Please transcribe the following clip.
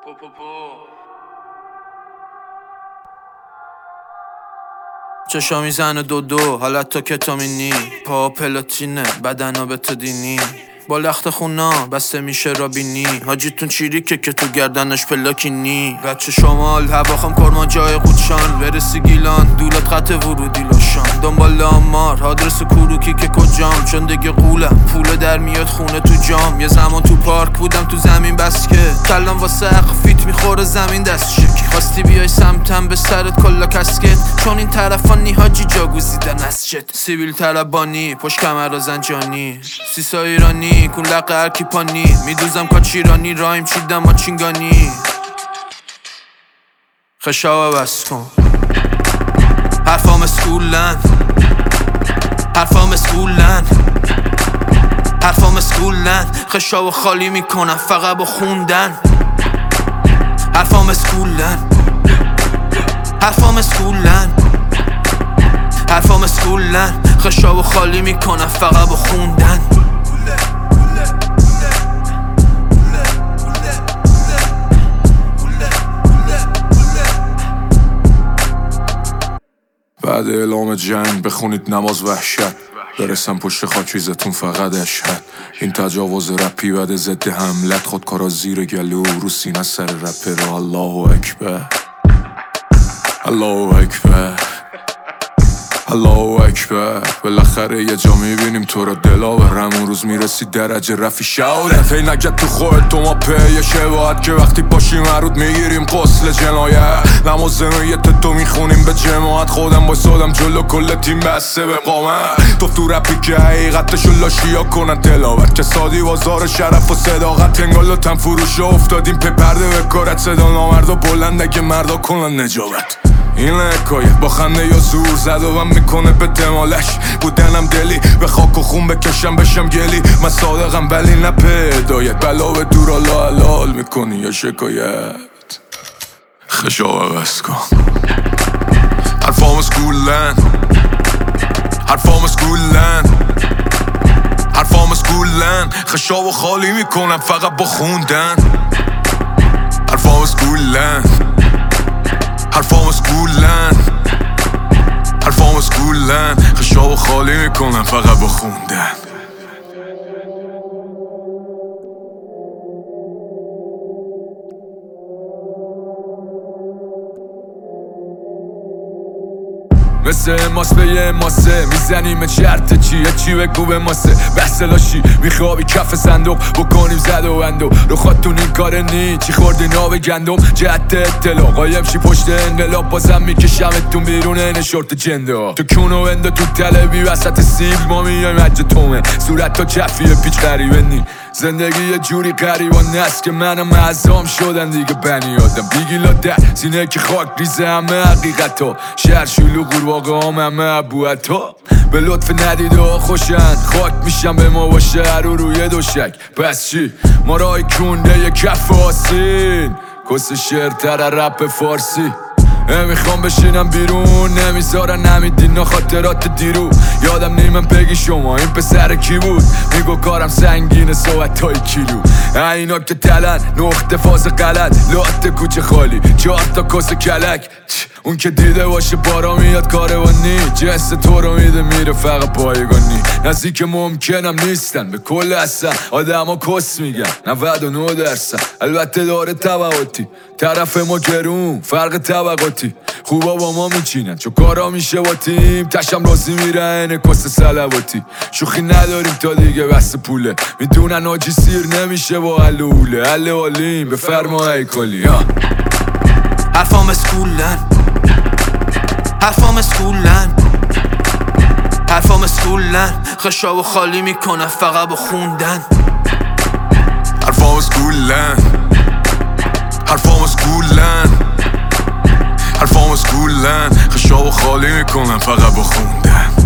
چشا میزنه دو حالت تا کتامینی، پا پلاتینه بدنا به تو دینی، با لخت خونا بسته میشه رابینی، حاجیتون چیریکه که تو گردنش پلاکینی. بچه شمال هواخم کرمان جای قودشان، برسی گیلان دولت قطع ورودی لاشان، دنبال آمار آدرس کروکی که کجام، چون دیگه قولم پول در میاد خونه تو جام. یه زمان تو پارک بودم تو زمین بسکت، کلم واسه فیت میخوره زمین دست شک، خواستی بیای سمتم به سرت کلا کسکت، چون این طرفانی حاجی جا گزیدن مسجد. سیبیل طلبانی پشت کمر زنجانی، سیسا ایرانی کون لقه هرکی پانی، میدوزم کاچیرانی رایم چیدم ما چینگانی. خشاوه بس کن حرفام اسکولن، حرفام اسکولن، حرفام اسکولن، خشاوه خالی میکنم فقط با خوندن. حرفام اسکولن، حرفام اسکولن، حرفام اسکولن، خشاوه خالی میکنم فقط با خوندن. بعد اعلام جنگ بخونید نماز وحشت، برسم پشت خاکریزتون فقط اشهد. این تجاوز رپی بعد ضد حملت، خودکارا زیر گلو رو سینه سر رپر. الله اکبر، الله اکبر، الله اکبر. بالاخره یه جا میبینیم تو رو دلاورم، اون روز میرسی درجه رفی شعوره. فی نگد تو خودت تو ما پیه شباهت، که وقتی باشیم مرود میگیریم قسل جنایت. نماز نیت تو میخونیم به جماعت، خودم بایستادم جلو کل تیم بسته به قامت. تو رپی که حقیقتشو لاشیا کنن تلاوت، که سادی بازار شرف و صداقت. انگال و تن فروش افتادیم پی پرده به کارت، صدا نامردا بلنده که مردا کنن نجابت. این حکایه با خنده یا زور زد و من میکنه به دمالش، بودنم دلی به خاک و خون بکشم بشم گلی. من صادقم ولی نه پیدایت، بلا به دور حالا حلال میکنی یا شکایت. خشاوه بس کن حرفام اسکولن، حرفام اسکولن، حرفام اسکولن، خشاوه خالی میکنم فقط با خوندن. حرفام اسکولن، حرفام اسکولن، حرفام اسکولن، خشاوه خالی میکنم فقط با خوندن. مثل ماس به یه ماسه میزنیم چرت چیه چی بگو به ماسه. بحث لاشی میخوابی کف صندوق بکنیم زد و بندو، رو خودتون این کار نی چی خوردی ناب گندم. جهت اطلاع قایم شی پشت انقلاب، بازم میکشمتون بیرون این شورت جندا. تو کونو بنده تو تلوی وسط سیب، ما میایم حج تومه صورت تا کفیه پیچ غریبه نی. زندگی یه جوری غریبانه است که منم معظام شدن دیگه بنی آدم. بیگیلا در سینه که خاک ریزه همه حقیقتا، شهر شلوغ قورباغه همه ابوعطا. به لطف ندیده ها خوشن خاک میشم به ما باشه رو روی دوشک. پس چی ما رای کنده یه کف آسین، کس شعرتر رپ فارسی. نمیخوام بشینم بیرون نمیذارن نمیدین خاطرات دیرو. یادم نیمم بگی شما این پسر کی بود، میگو کارم سنگینه صحبت های کیلو. اینا که تلن نقطه فاز غلط، لات کوچه خالی 4 تا کس کلک. اون که دیده باشه بارا میاد کاروانی، جنس تو رو میده میره فقط پایگانی. نزدیک ممکنم نیستن به کل اصلا، آدم ها کس میگن 99%. البته داره طبقاتی، طرف ما گرون فرق طبقاتی. خوبا با ما میچینن چون کارا میشه با تیم، تشم رازی میرن کس سلواتی. شوخی نداریم تا دیگه بس پوله، میدونن آجی سیر نمیشه با حلوله. حل حالیم بفرما ای کلی. حرفام اسکولن، حرفام اسکولن، حرفام اسکولن، خشاوه خالی میکنم فقط با خوندن. حرفام اسکولن، حرفام اسکولن، حرفام اسکولن، خشاوه خالی میکنم فقط با خوندن.